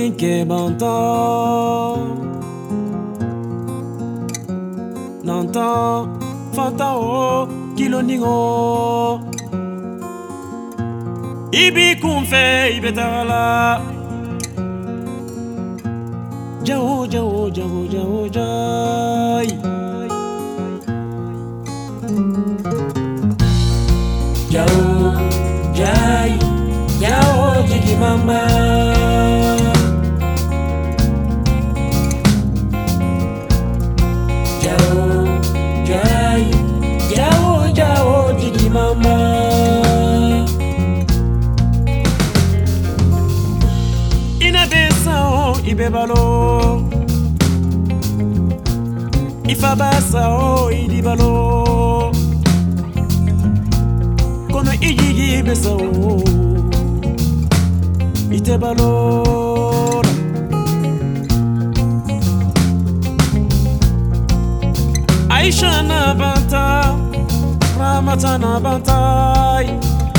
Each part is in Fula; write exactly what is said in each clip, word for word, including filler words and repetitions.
ninke bantan nantan fanta o kiloningo ibi kunfe ibetala jawo jawo jawo jawo jai jawo jai jawo jigi mama jawo jai jawo jawo jigi mama ina besao ibebalo ifabasa o idibalo kono ijigi besao itebalo Aisha na banta Ramata na bantai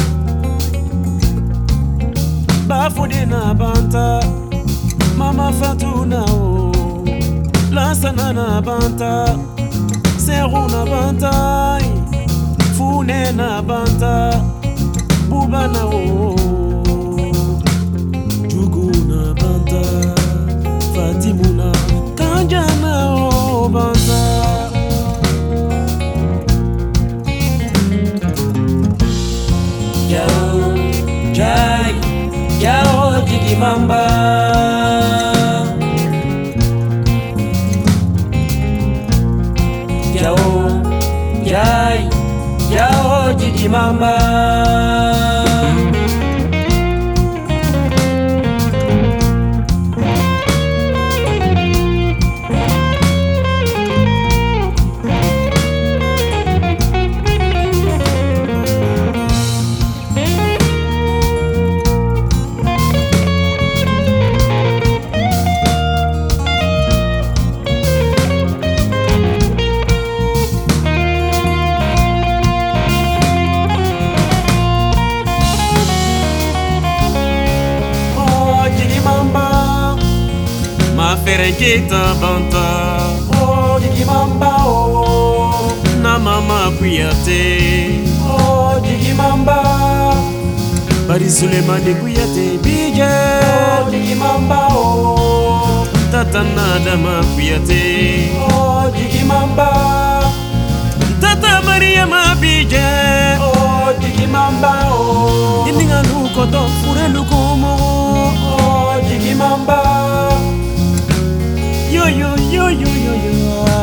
Bafude na banta Mama Fatuna o Lansana na banta Seru na bantai Fune na banta Buba na o Jugu na banta Fatimuna Kanja na o banta Jawo jai jawo jigi mamba jawo jai jawo jigi mamba Ferengeta banta oh jigi mamba oh na mama kuyate oh jigi mamba bari Suleiman de kuyate bije oh jigi mamba oh tata nadama kuyate oh jigi mamba tata Mariama bije oh jigi mamba oh indinga lukoto fure lukomo oh jigi mamba yo yo yo yo yo yo